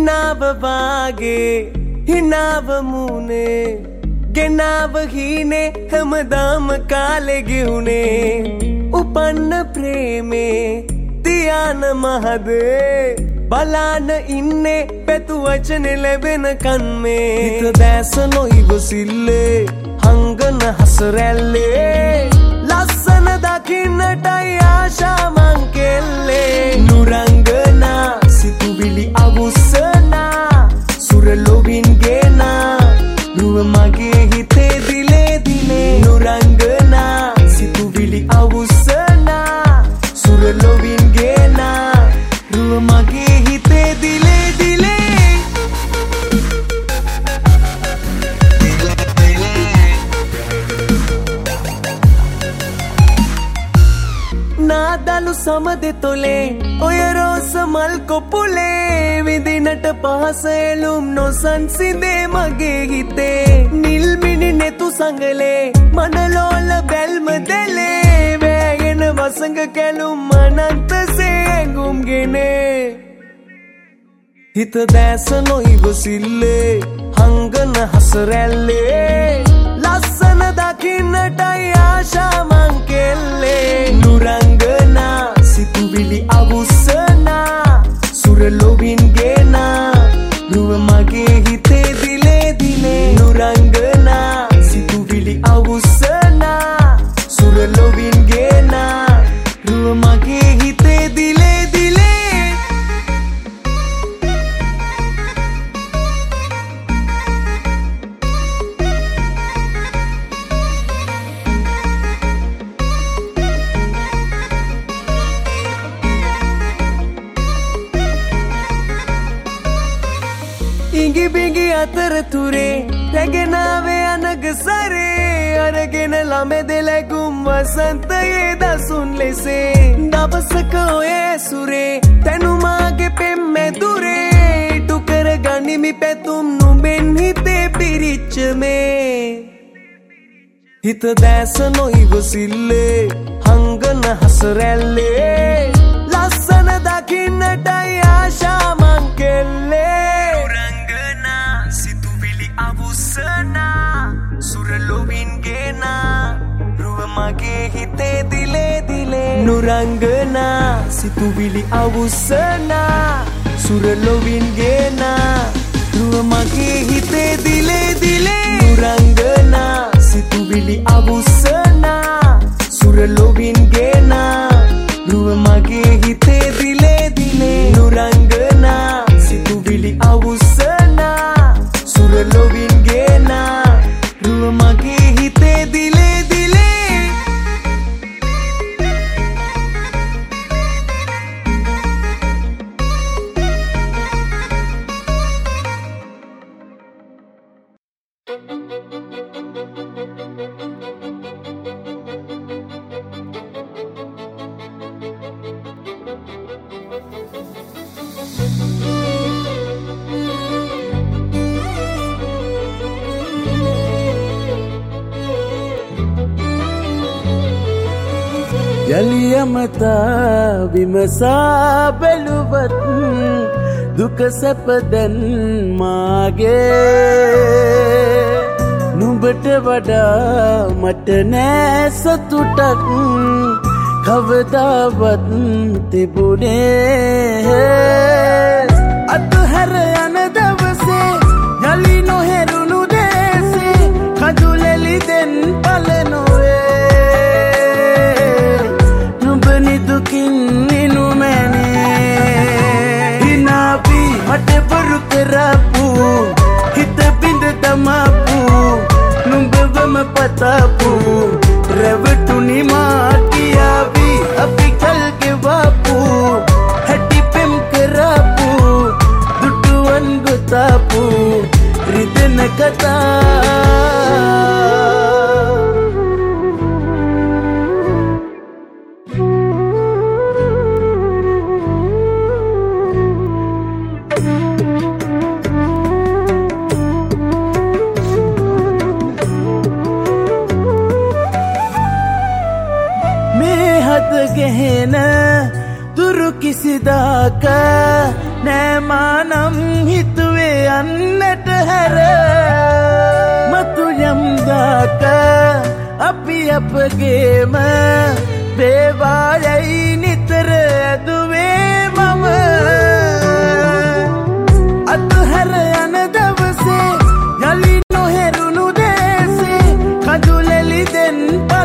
හිනාව වාගේ හිනාව මූනේ ගෙනාව හීනේ හැමදාම කාලේ ගෙවුනේ උපන්න ප්‍රේමේ තියාන මහදේ බලාන ඉන්නේ පැතු වචන ලැබෙන කන්මේ හිත දැස නොයිවසිල්ලේ හංගන හසරැල්ලේ ලස්සන දකින්නටයි ආශා මං කෙල්ලේ නුරංගනා සිතුවිලි අවුස්සනා සුරලොවින් ගේනා රුව මගේ හිතේ දිලේ දිලේ නුරංගනා සිතුවිලි අවුස්සනා සුරලොවින් ගේනා රුව මගේ හිතේ දිලේ දිලේ නාදලු සමදෙ තොලේ ඔය රෝස මල් කොපුලේ විදිනට පහසෙලුම් නොසන්සිදේ මගේ හිතේ නිල්මිනි නෙතු සංගලේ මනලෝල බැල්ම දෙලේ වෑගෙන වසඟ කැලුම් අනන්තසේ ඇඟුම්ගෙනේ හිත දැස නොයිවසිල්ලේ හංගන හසරැල්ලේ ලස්සන දකින්නටයි ආශා මං කෙල්ලේ නුරංගනා සිතුවිලි අවුස්සනා සුරලොවින් ගේනා රුව මගේ හිතේ දිලේ දිලේ නුරංගනා සිතුවිලි අවුස්සනා සුරලොවින් ගේනා රුව මගේ හිතේ දිලේ දිලේ ඉඟි බිඟි අතරතුරේ රැගෙනාවේ අනග සරේ අරගෙන ළමෙදෙ ලැගුම් වසන්තයේ දසුන් ලෙසේ දවසක ඔය සුරේ තැනුමාගේ පෙම්මැදුරේ ඉටු කර ගනිමි පැතුම් නුඹෙන් හිතේ පිරිච්ච මේ හිත දැස නොයිවසිල්ලේ හංගන හසරැල්ලේ ලස්සන දකින්නටයි ආශා මං කෙල්ලේ සුරලොවින් ගේනා රුව මගේ හිතේ දිලේ දිලේ නුරංගනා සිතුවිලි අවුස්සනා සුරලොවින් ගේනා රුව මගේ හිතේ දිලේ දිලේ නුරංගනා සිතුවිලි අවුස්සනා සුරලොවින් ගේනා රුව මගේ හිතේ දිලේ දිලේ නුරංගනා සිතුවිලි අවුස්සනා සුරලොවින් ගේනා රුව මගේ හිතේ දිලේ දිලේ යලියමතා විමසා බැලුවත් දුක සැපදැන් මාගේ නුඹට වඩා මට නෑ සතුටක් කවදාවත් තිබුණේ අත්හැර යන දවසේ යලි නොහෙරුණු දේසේ කඳුලෙලි දෙන් පලනොවේ දුකින් නිනුමැනේ හිනාපි මට බොරු කරපු හිත බිඳ දමපු නුඹවම පතපු රැවටුනි මාටියාවි අපි කල් ගෙවපු හැටි පෙම් කරපු දුටුවන් ගොතපු රිදෙන කතා ගෙහෙන දුරු කිසිදාක නෑමානම් හිතුවේ යන්නට හැර මතු යම්දාක අපි අපගේම වේවායයි නිතර ඇදුවේ මම අත්හැර යන දවසේ යලි නොහැරුණු දේසේ කඳුලෙලි දෙන්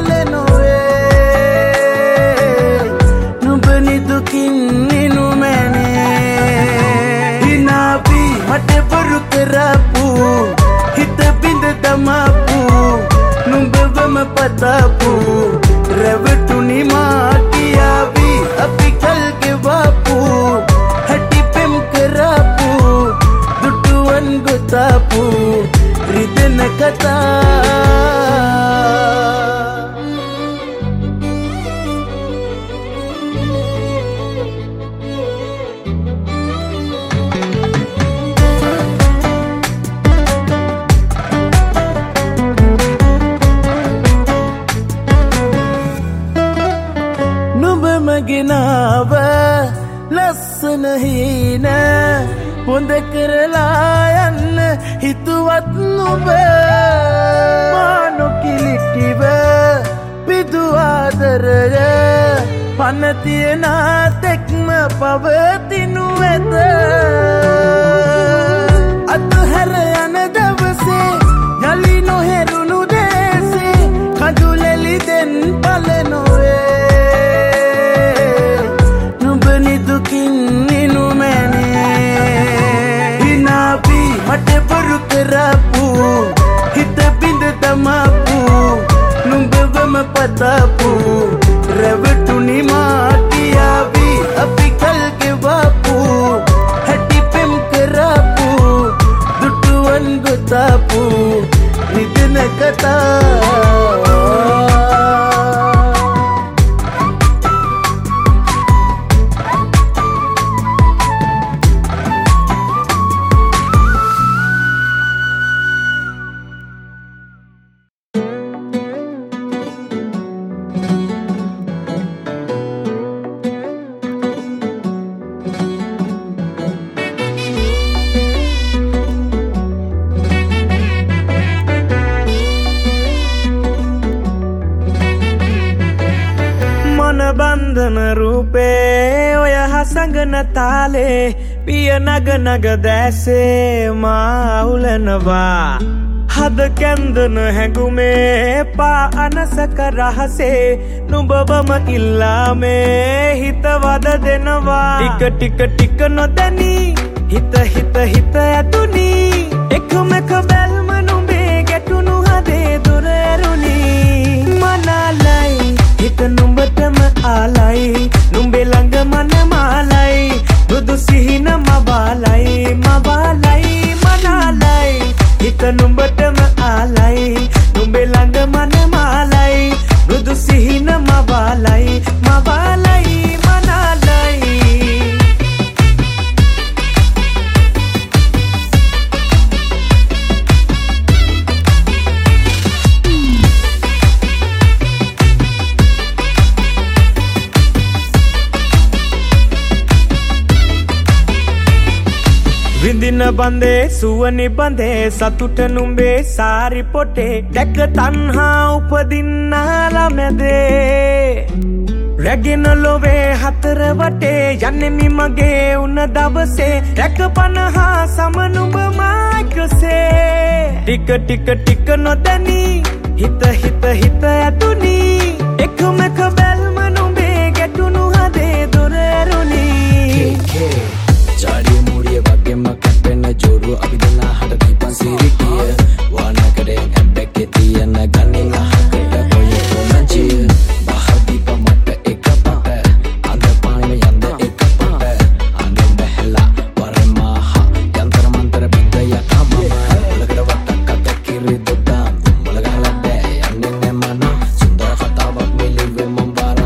පලනොවේ නුඹ නිදුකින් නිනු මැනේ හිනාපි මට බොරු කරපු හිත බිඳ දමපු නුඹවම පතපු රැවටුනි මාටියාවි අපි කල් ගෙවපු හැටි පෙම් කරපු දුටුවන් ගොතපු රිදෙන කතා ගෙනාව ලස්සන හීන හොඳ කරලා යන්න හිතුවත් නුඹ මා නොකිලිටිව පිදු ආදරය පන තියෙන තෙක්ම පවතිනු ඇත අත්හැර යන දවසේ යලි නොහැරුණු දේසේ කඳුලෙලි දෙන් පලනොවේ දුකින් නිනු මැනේ හිනාපි මට බොරු කරපු හිත බිඳ දමපු නුඹවම පතපු රැවටුනි මාටියාවි අපි කල් ගෙවපු හැටි පෙම් කරපු දුටුවන් ගොතපු රිදෙන කතා සංගන තාලේ පිය නග නග දැසේ මාඋලනවා හද කැන්දන හැඟුමේ පා අනසක රහසේ නුඹවම ඉල්ලාමේ හිතවද දෙනවා ටික ටික නොදැනී හිත ඇතුනි එකමක බැල්ම නුඹේ ගැටුණු හදේ දොර ඇරුණි මනාලයි හිත නුඹටම ආලයි නුඹේ ළඟ මනමාලයි බුදු සිහින මවාලයි මනාලයි හිත නුඹටම ආලයි නුඹේ ළඟ මනමාලයි බුදු සිහින මවාලයි මනාලයි විඳින බඳේ සුවනි බඳේ සතුට නුඹේ සාරි පොටේ දැක තණ්හා උපදින්නාලා මැදේ රැගෙන ලොවේ හතර වටේ යන්නේ මගේ උන දවසේ රැක පනහා සම නුඹ මායිකසේ ටික නොදැනී හිත ඇතුනි එකමක බැල්ම නුඹේ ගැටුණු හදේ දොර ඇරුණි ජාඩිය මූඩිය වගේම කැපෙන ජෝඩුව අපි දෙනා හට දීපන් සිරිකිය වානකඩේ ඇම්බැක්කේ තියන ගන්නේ අහකට ඔය කොනංචිය බහල් දීප මට එක පට අඳ පාන යන්ද එක පට අඳෙන් බැහැලා වරමහා යන්තර මන්තර බින්ද යකම උලකට වට්ටක් අත කිරි දොඩම් උඹල ගහලා බෑ යන්නේ නැමන සුන්දර කතාවක් මෙලිවෙ මම්බාර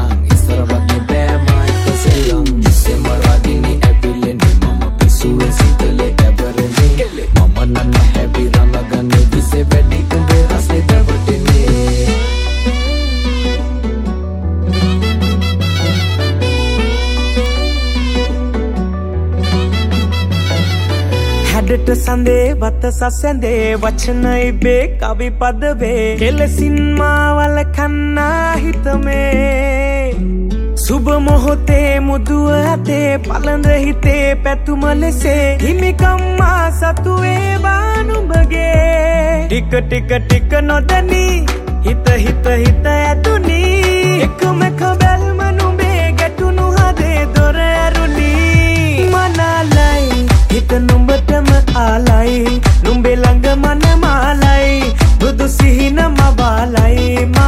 උඩට සඳේ වත සසැඳේ වචන ඉබේ කවි පද වේ කෙලසින් මාවල කන්නා හිතමේ සුබ මොහොතේ මුදුව ඇතේ පළඳ හිතේ පැතුම ලෙසේ හිමිකම් මා සතු වේවා නුඹගේ ටික ටික ටික නොදැනී හිත හිත හිත ඇතුනි එකමක බැල්ම නුඹේ ගැටුණු හදේ දොර ඇරුණි මනාලයි හිත නුඹටම ආලයි නුඹේ ළඟ මන මාලයි බුදු සිහින මවාලයි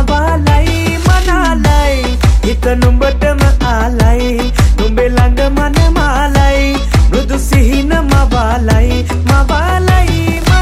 මනාලයි හිත නුඹටම ආලයි නුඹේ ළඟ මන මාලයි බුදු සිහින මවාලයි මනාලයි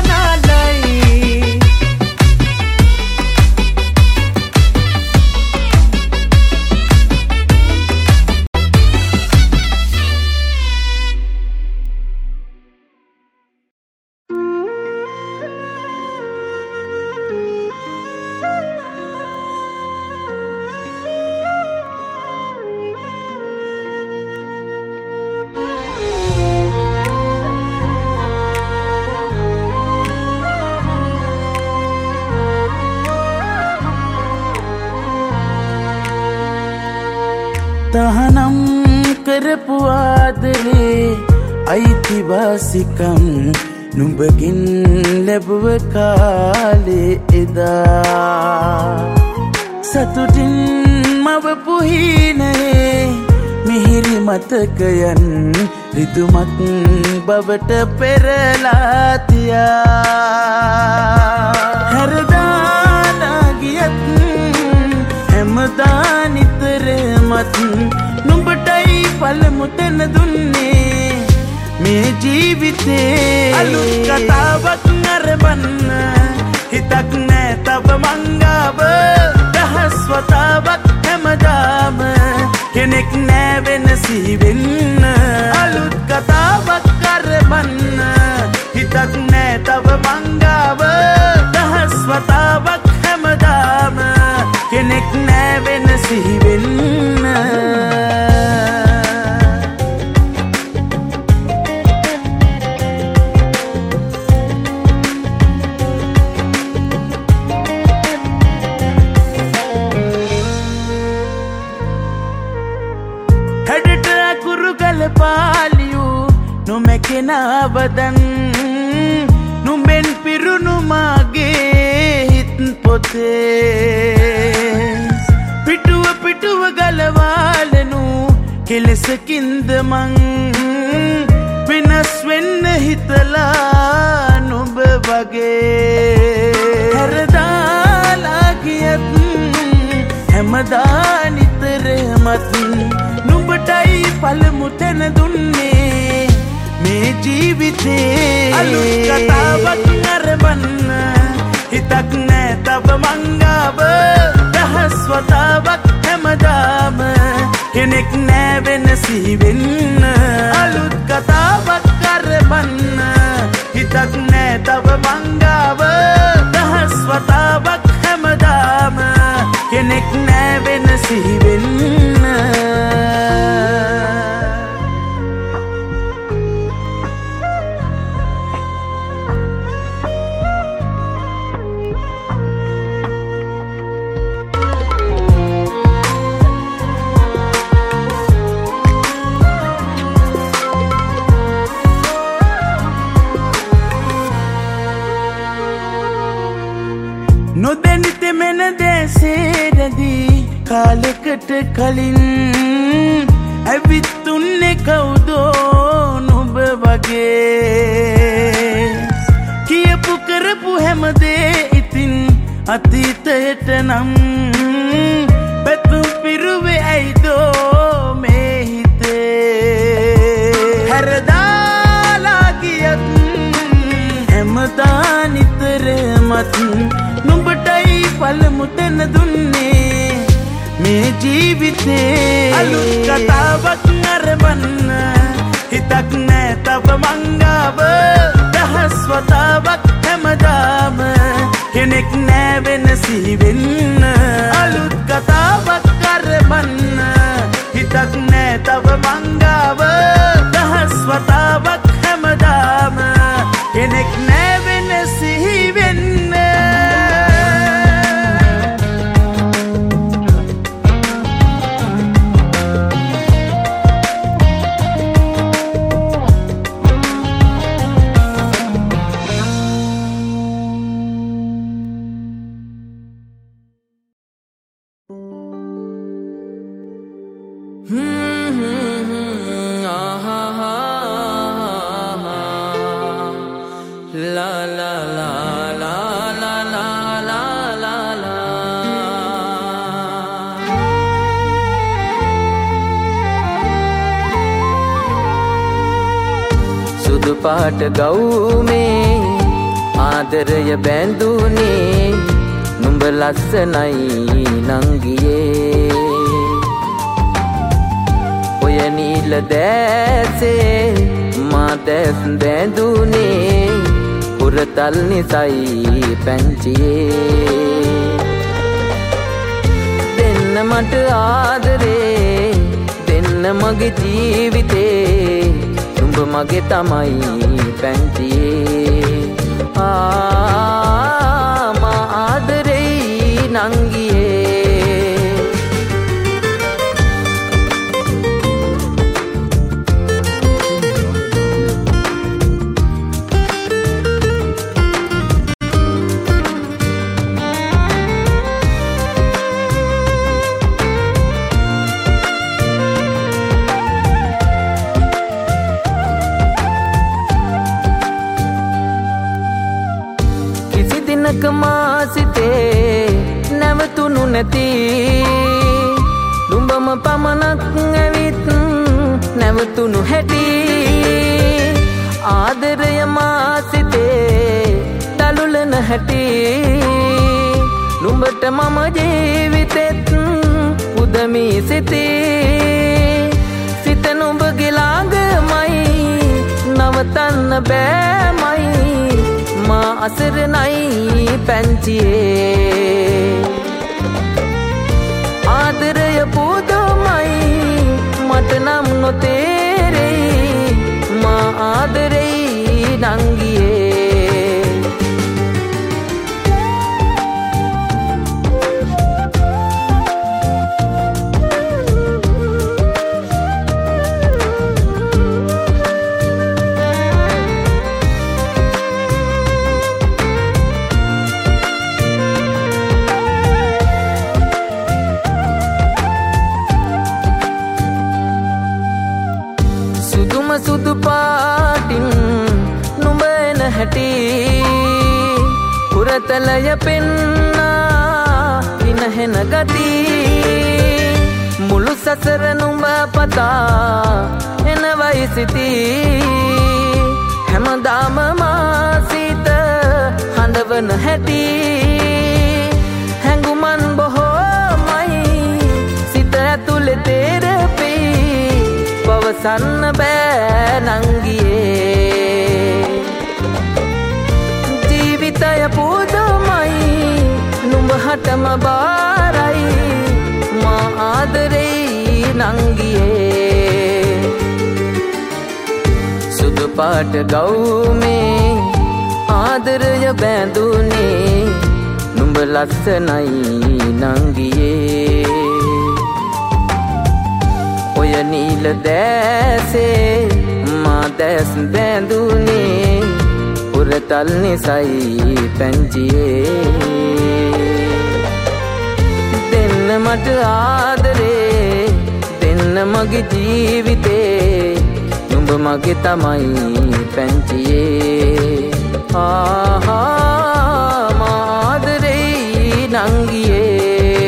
තහනම් කරපු ආදරේ අයිතිවාසිකම් නුඹකින් ලැබුව කාලේ එදා සතුටින් මවපු හීනයේ මිහිරි මතකයන් රිදුමක් බවට පෙරලා තියා හැරදාලා ගියත් හැමදා නිතරමත් නුඹටයි පළමු තැන දුන්නේ මේ ජීවිතේ අලුත් කතාවක් නරඹන්න හිතක් නෑ තව මංගාව දහස් වතාවක් හැමදාම කෙනෙක් නෑ වෙනසි වෙන්න අලුත් කතාවක් නරඹන්න හිතක් නෑ තව මංගාව දහස් වතාවක් හැමදාම කෙනෙක් නෑ වෙනසි වෙන්න හැඩට අකුරු ගලපාලියු නොමැකෙනවදන් නුඹෙන් පිරුණු මාගේ හිත් පොතේ පිටුව ගලවාලනු කෙලෙසකින්ද මං වෙනස් වෙන්න හිතලා නුඹ වගේ හැරදාලා ගියත් හැමදා නිතරමත් නුඹටයි පළමු තැන දුන්නේ මේ ජීවිතේ අලුත් කතාවක් නරඹන්න හිතක් නෑ තව මංගාව දහස් වතාවක් හැමදාම කෙනෙක් නෑ වෙනසි වෙන්න අලුත් කතාවක් නරඹන්න හිතක් නෑ තව මංගාව දහස් වතාවක් හැමදාම කෙනෙක් නෑ වෙනසි වෙන්න නොදැනිත මෙන දැසේරදී කාලෙකට කලින් ඇවිත්තුන්නේ කවුදෝ නුඹ වගේ කියපු කරපු හැමදේ ඉතින් අතීතයට නම් පැතුම් පිරුවේ ඇයිදෝ මේ හිතේ හැරදාලා ගියත් හැමදා නිතරමත් නුඹටයි පළමු තැන දුන්නේ මේ ජීවිතේ අලුත් කතාවක් නරඹන්න හිතක් නෑ තව මංගාව දහස් වතාවක් හැමදාම කෙනෙක් නෑ වෙනසි වෙන්න අලුත් කතාවක් නරඹන්න හිතක් නෑ තව මංගාව දහස් වතාවක් හැමදාම සුදු පාට ගවුමේ ආදරය බැඳුනේ නුඹ ලස්සනයි නංගියේ ඔය නිල දැසේ මා දැස් බැඳුනේ පුරතල් නිසයි පැංචියේ දෙන්න මට ආදරේ දෙන්න මගේ ජීවිතේ නුඹ මගේ තමයි පැංචියේ මා ආදරේ නංගියේ මාසිතේ නැවතුණු නැති නුඹම පමණක් ඇවිත් නැවතුණු හැටි ආදරය මාසිතේ දලුලන හැටි නුඹට මම ජීවිතෙත් උදමී සිතේ සිත නුඹගේ ළඟමයි නවතන්න බෑමයි මා අසරණයි පැංචියේ ආදරය පුදුමයි මට නම් නොතේරෙයි මා ආදරෙයි නංගියේ සුදු පාටින් නුඹ එන හැටි පුරතලය පෙන්නා විනහෙන ගති මුළු සසර නුඹ පතා එනවයි සිටි හැමදාම මා සිත හඬවන හැටි හැඟුමන් බොහෝමයි සිත ඇතුලේ තේරෙපි පවසන්න බෑ නංගියේ ජීවිතය පුදුමයි නුඹ හටම බාරයි මා ආදරෙයි නංගියේ සුදු පාට ගවුමේ ආදරය බැඳුනේ නුඹ ලස්සනයි නංගියේ ඔය නිල දැසේ මා දැස් බැඳුනේ පුරතල් නිසයි පැංචියේ දෙන්න මට ආදරේ දෙන්න මගේ ජීවිතේ නුඹ මගේ තමයි පැංචියේ මා ආදරේ නංගියේ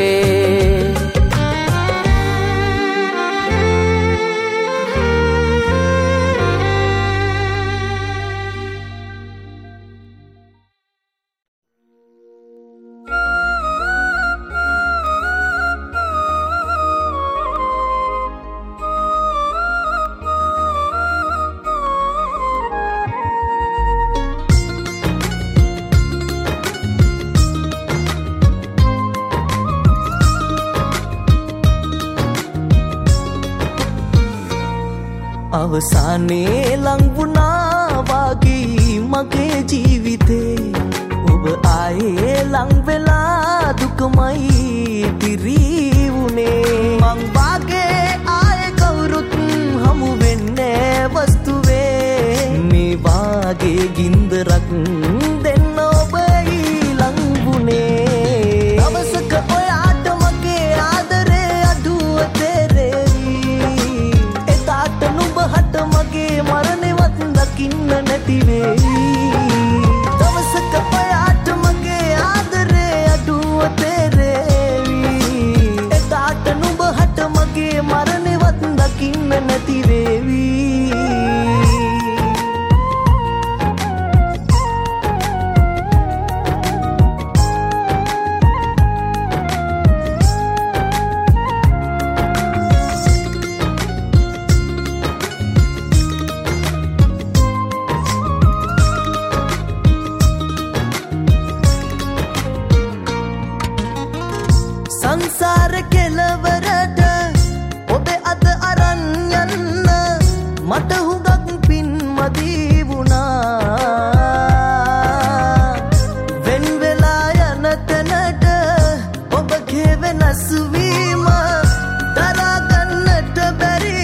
අවසානයේ ලං වුණා වගේ මගේ ජීවිතේ ඔබ ආයේ ලං වෙලා දුකමයි පිරිවුනේ මං වාගේ ආයේ කවුරුත් හමු වෙන්නේ වස්තුවේ මේ වාගේ ගින්දරක් දෙන්න ඔබ ඊළඟ වුණේ අවසක ඔයාට මගේ ආදරේ අඩුව තේරෙවි එතාට නුඹ හට මගේ මරණෙවත් දකින්න නැති වෙයි දවසක ඔයාට මගේ ආදරේ අඩුව තේරෙවි එතාට නුඹ හට මගේ මට හුඟක් පින් මදී වුණා වෙන් වෙලා යන තැනට ඔබගේ වෙනස් වීම දරා ගන්නට බැරි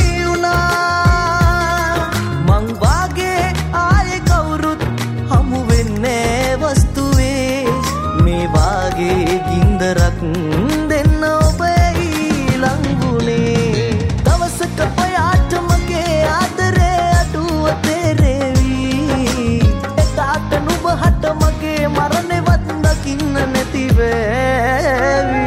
වුණා මං වාගේ ආයේ කවුරුත් හමු වෙන්නේ වස්තුවේ මේ වාගේ ගින්දරක් දෙන්න ඔබ ඊළඟ වුණේ දවසක ඔයාට මගේ ආදරේ අඩුව තේරෙවි එදාට නුඹ හට මගේ මරණෙවත් දකින්න නැති වේවි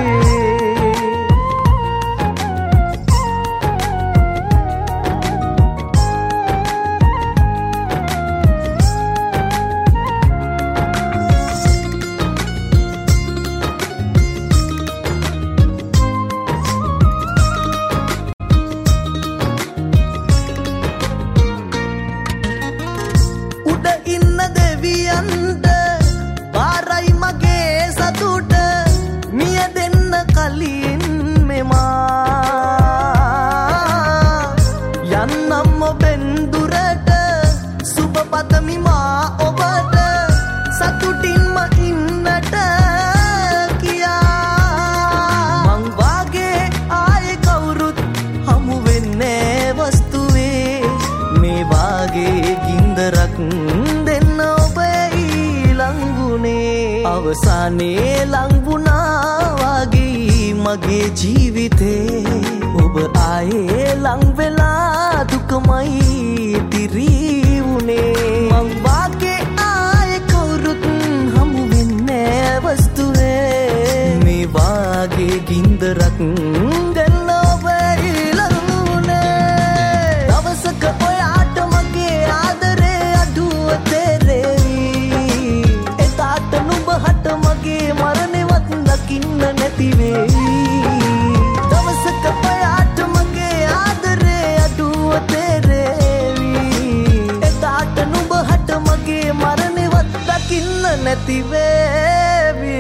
අවසානේ ලං වුණා වගේ මගේ ජීවිතේ ඔබ ආයේ ලං වෙලා දුකමයි තිරී වුණේ මං වාගේ ආයේ කවුරුත් හමු වෙන්නේ වස්තුවේ මේ වාගේ ගින්දරක් ගන්න ඔබ ඊළඟ වුණේ දවසක ඔයාට මගේ ආදරේ අඩුව තේරෙවි එදාට නුඹ හට මගේ මරණෙවත් දකින්න නැති වෙයි දවසක ඔයාට මගේ ආදරේ අඩුව තේරෙවි එදාට නුඹ හට මගේ මරණෙවත් දකින්න නැති වේවි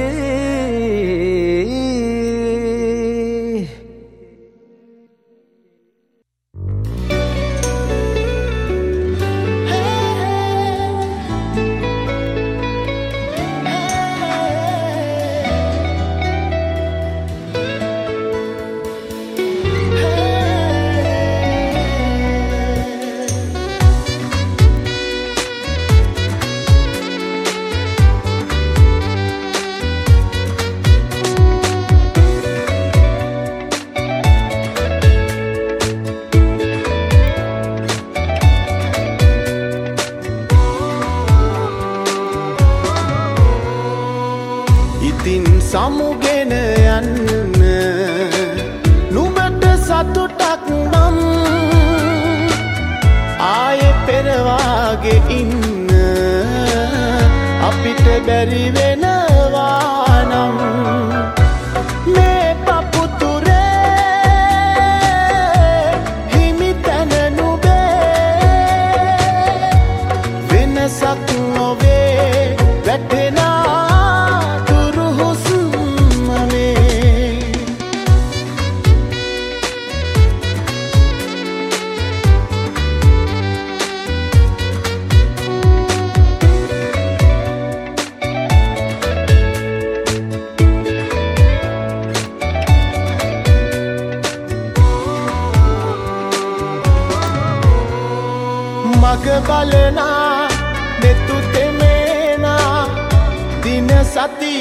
සමුගෙන යන්න නුඹට සතුටක් නම් ආයේ පෙරවාගේ ඉන්න අපිට බැරි වෙනවා නම් මේ පපුතුරේ හිමි තැන නුඹේ වෙනසක් නොවේ වැටෙනා මග බලනා මෙතු තෙමේනා දින සති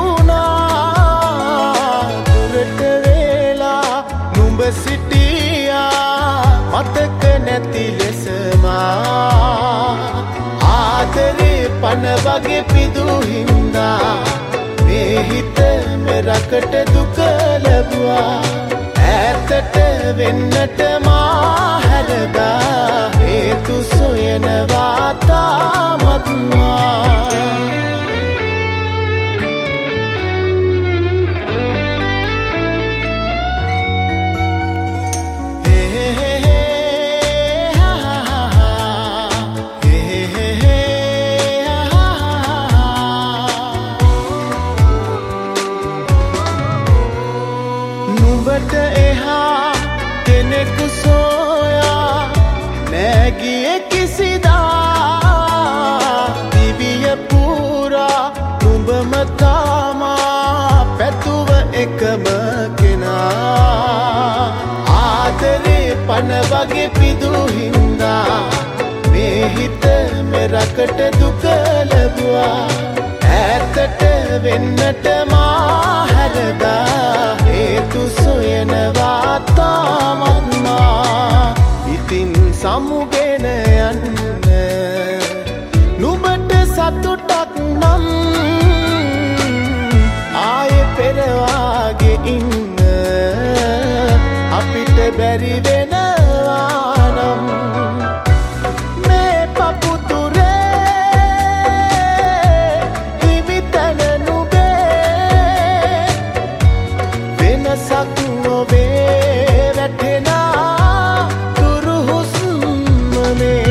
ගෙවුනා දුරට වේලා නුඹ සිටියා මතක නැති ලෙසමා ආදරේ පන වගේ පිදු හින්දා මේ හිත මෙරකට දුක ලැබුවා ඈතට වෙන්නට මා හැරදා හේතු සොයනවා තාමත් මා නුඹට එහා කෙනෙකු සොයා පිදු හින්දා මේ හිත මෙරකට දුක ලැබුවා ඈතට වෙන්නට මා හැරදා හේතු සොයනවා තාමත් මා ඉතින් සමුගෙන යන්න නුඹට සතුටක් නම් ආයේ පෙරවාගේ ඉන්න අපිට බැරි වෙනවා නම් මේ පපුතුරේ හිමිතන නුඹේ වෙනසක් නොවේ වැටෙනා දුරු හුස්මනේ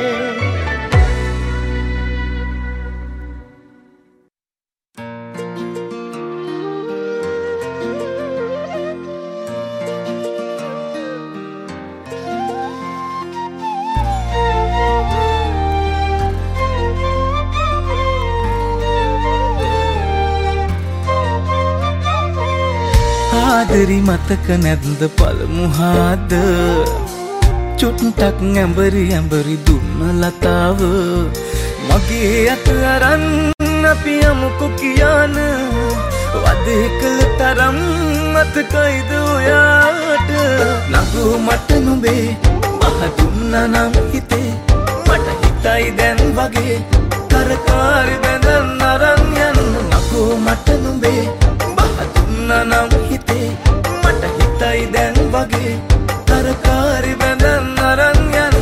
ආදරි මතක නැද්ද පළමු හාද චුට්ටක් ඇඹරි දුන්න ලතාව මගේ අත අරන් අපි යමුකෝ කියන වදේ කළ තරම් මතකයිද ඔයාට නගු මට නුඹේ මහ දුන්නා නම් හිතේ මට හිතයි දැන් වගේ කරකාරි බැඳන් අරන් යන්න නගු මට නුඹේ මහ දුන්නා නම් හිතේ මට හිතයි දැන් වගේ කරකාරි බැඳන් අරන් යන්න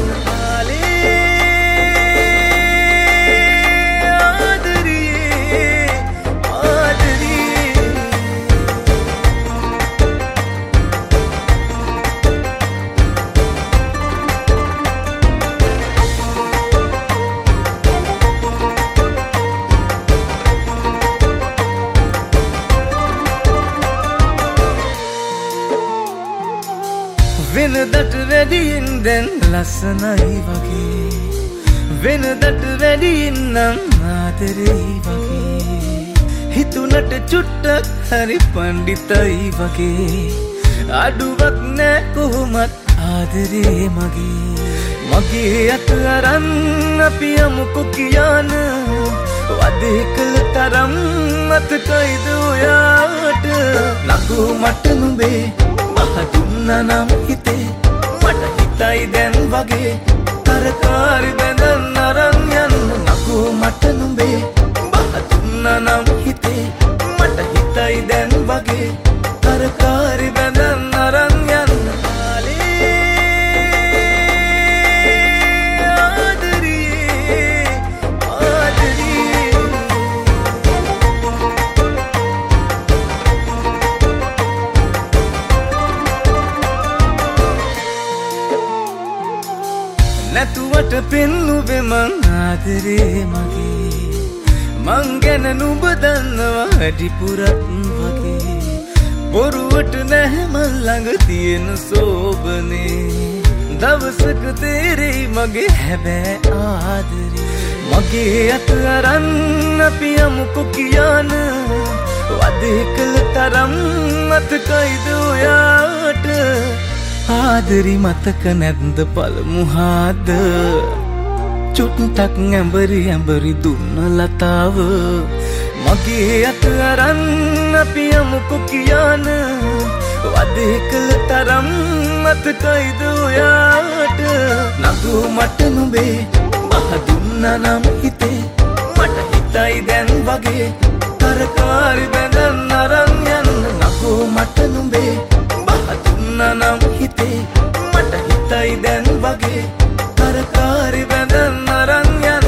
වෙනදට වැඩියෙන් දැන් ලස්සනයි වගේ වෙනදට වැඩියෙන් නම් ආදරෙයි වගේ හිතුනට චුට්ටක් හරි පණ්ඩිතයි වගේ අඩුවක් නෑ කොහොමත් ආදරේ මගේ අත අරන් අපි යමුකෝ කියන වදේ කළ තරම් මතකයිද ඔයාට නගු මට නුඹේ මහ දුන්නා නම් හිතේ මට හිතයි දැන් වගේ කරකාරි බැඳන් අරන් යන්න නගු මට නුඹේ මහ දුන්නා නම් හිතේ මට හිතයි දැන් වගේ කරකාරි බැඳන් අරන් යන්න නැතුවට පෙන්නුවේ මං ආදරේ මගේ මං ගැන නුඹ දන්නවා වැඩිපුරත් වගේ බොරුවට නැහැ මන් ළඟ තියෙන සෝබනේ දවසක තේරෙයි මගේ හැබෑ ආදරේ මගේ අත අරන් අපි යමුකෝ කියන වදේ කළ තරම් මතකයිද ඔයාට ආදරි මතක නැද්ද පළමු හාද චුට්ටක් ඇඹරි දුන්න ලතාව මගේ අත අරන් අපි යමුකෝ කියන වදේ කළ තරම් මතකයිද ඔයාට නගු මට නුඹේ මහ දුන්නා නම් හිතේ මට හිතයි දැන් වගේ කරකාරි බැඳන් අරන් යන්න නගු මට නුඹේ මහ දුන්නා නම් හිතේ මට හිතයි දැන් වගේ කරකාරි බැඳන් අරන් යන්න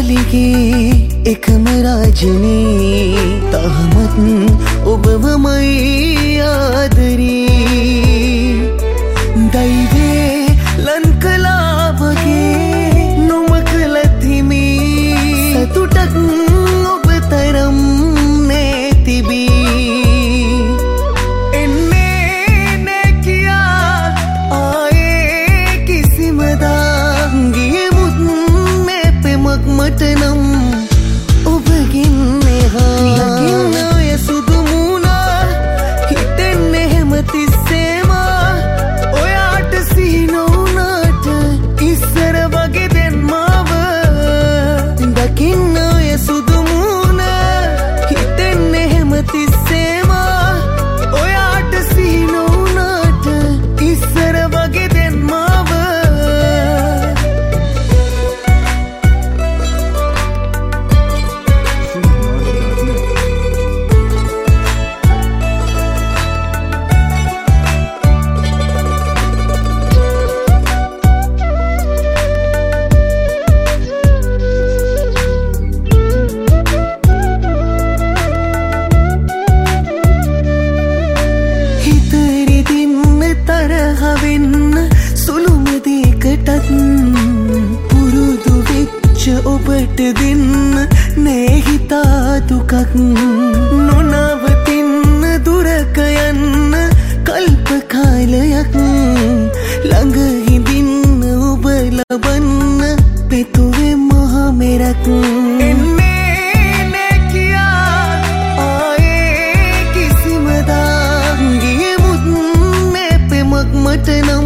මල්ලිගේ එකම රාජනී තහමත් ඔබවමයි ආදරී දෛවේ ලන් කලා වගේ නොමකලත් හිමී සතුටක් ඔබ තරම් නැතිබී එන්නේ නෑ කියා ආයේ කිසිමදා ගියමුත් මේ පෙමක් මට නම් ඔබගෙන් එහා ලකින්න ඔය සුදු මුණා හිතෙන්නේ හැම තිස්සේම ඔයාට සිහි නොවුනාට ඉස්සර වගේ දැන් මාව දකින්න ඔය සුදු මුණා හිතෙන්නේ හැම තිස්සේම ඔයාට සිහි නොවුනාට ඉස්සර වගේ දැන් මාව පුරුදු වෙච්ච ඔබට දෙන්න නෑ හිතා දුකක් නොනවතින්න දුරක යන්න කල්ප කාලයක් ළඟ හිඳින්න ඔබ ලබන්න පෙතුවේ මහ මෙරක් එන්නේ නෑ කියා ආයේ කිසිමදා ගියමුත් මේ පෙමක් මට නම්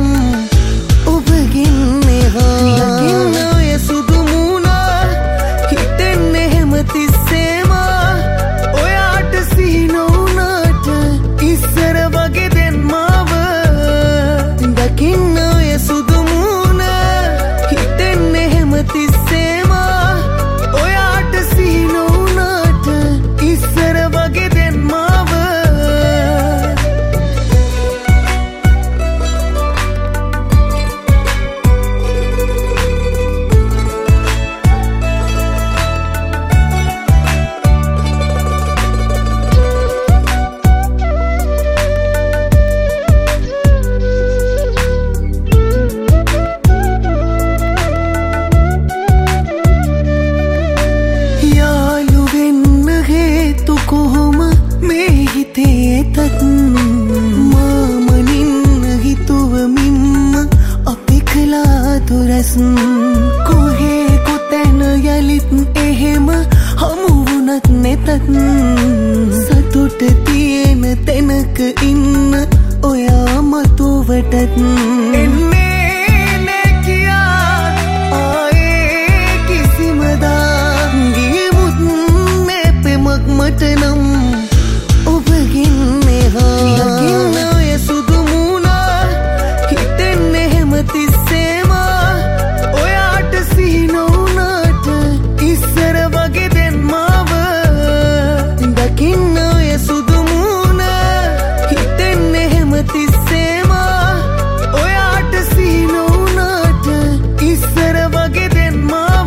ලකින්න ඔය සුදු මුණා හිතෙන්නේ හැම තිස්සේම ඔයාට සිහි නොවුනාට ඉස්සර වගේ දැන් මාව දකින්න ඔය සුදු මුණා හිතෙන්නේ හැම තිස්සේම ඔයාට සිහි නොවුනාට ඉස්සර වගේ දැන් මාව කොහේ කොතැන යලිත් එහෙම හමු වුණත් නැතත් සතුට තියෙන තැනක ඉන්න ඔයා මතුවටත් එන්නේ නෑ කියා ආයේ කිසිමදා ගියමුත් මේ පෙමක් මට නම් ඔබගෙන් එහා ලකින්න ඔය සුදු මුණා හිතෙන්නේ හැම තිස්සේම ඔයාට සිහි නොවුනාට ඉස්සර වගේ දැන් මාව දකින්න ඔය සුදු මුණා හිතෙන්නේ හැම තිස්සේම ඔයාට සිහි නොවුනාට ඉස්සර වගේ දැන් මාව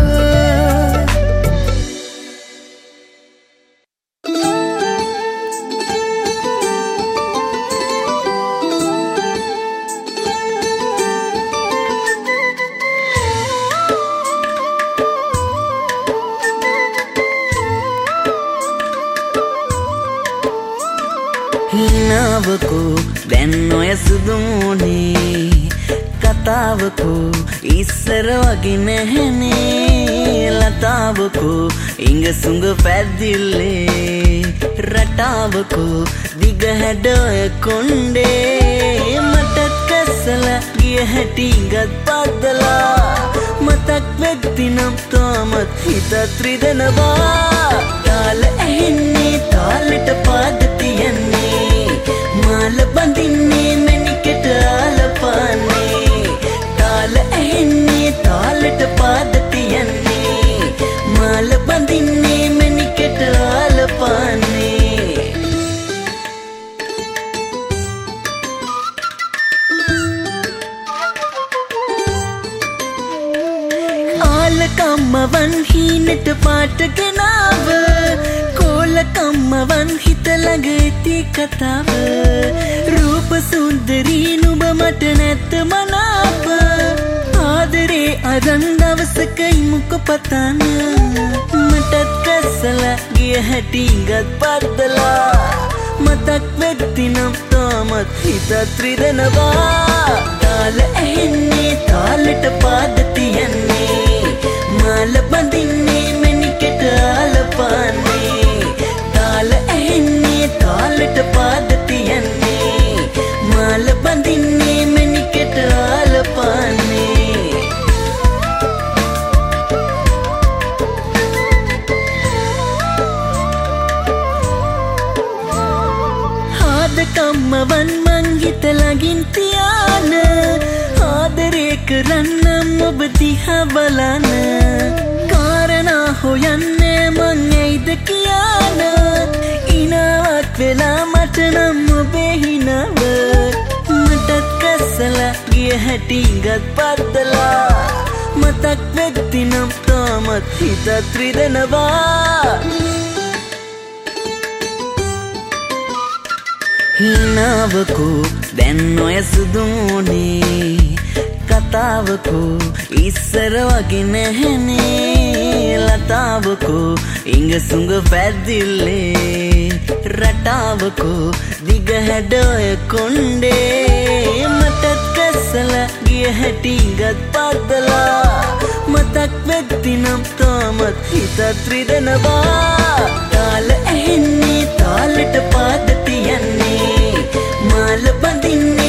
හිනාවකෝ දැන් ඔය සුදු මුණේ කතාවකෝ ඉස්සර වගේ නැහැනේ ලතාවකෝ ඉඟ සුඟ පැද්දිල්ලේ රටාවකෝ දිග හැඩ ඔය කොණ්ඩේ මටත් කැස්සලා ගිය හැටි ඉඟත් පද්දලා මතක් වෙද්දි නම් තාමත් හිතත් රිදෙනවා තාල ඇහෙන්නේ තාලෙට පාද තියන්නේ මාල බඳින්නේ මැණිකට ආලපානේ තාල ඇහෙන්නේ තාලෙට පාද තියන්නේ මාල බඳින්නේ මැණිකට ආලපානේ ආලකම්ම වන් හීනට පාට ගෙනාව කෝල කම්මවන් හිත ළඟ ඇති කතාව රූප සුන්දරී නුඹ මට නැත්ත මනාප ආදරේ අරන් දවසකයි මුක පතන මටත් කස්සලා ගිය හැටි ඉඟත් පද්දලා මතක් වෙද්දි නම් තාමත් හිතත් රිදෙනවා තාල ඇහෙන්නේ තාලෙට පාද තියන්නේ මාල බඳින්නේ මැණිකට ආලපාන්නේ තාල ඇහෙන්නේ තාලෙට පාද තියන්නේ මාල බඳින්නේ මැණිකට ආලපාන්නේ කම්මවන් මං හිත ළඟින් තියාන ආදරේ කරන්නම් ඔබ දිහා බලන කාරණා හොයන්නේ මං ඇයිද කියන ඉනාවත් වෙලා මට නම් ඔබේ හිනව මටත් කස්සලා ගිය හැටි ඉඟත් පද්දලා මතක් වෙද්දි නම් තාමත් හිතත් රිදෙනවා හිනාවකෝ දැන් ඔය සුදුමුනේ කතාවකෝ ඉස්සර වගේ නැහැනේ ලතාවකෝ ඉඟ සුඟ පැද්දිල්ලේ රටාවකෝ දිග හැඩ ඔය කොණ්ඩේ මටත් කස්සලා ගිය හැටි ඉඟත් පද්දලා මතක් වෙද්දි නම් තාමත් හිතත් රිදෙනවා තාල ඇහෙන්නේ තාලෙට පාද තියන්නේ මාල බඳින්නේ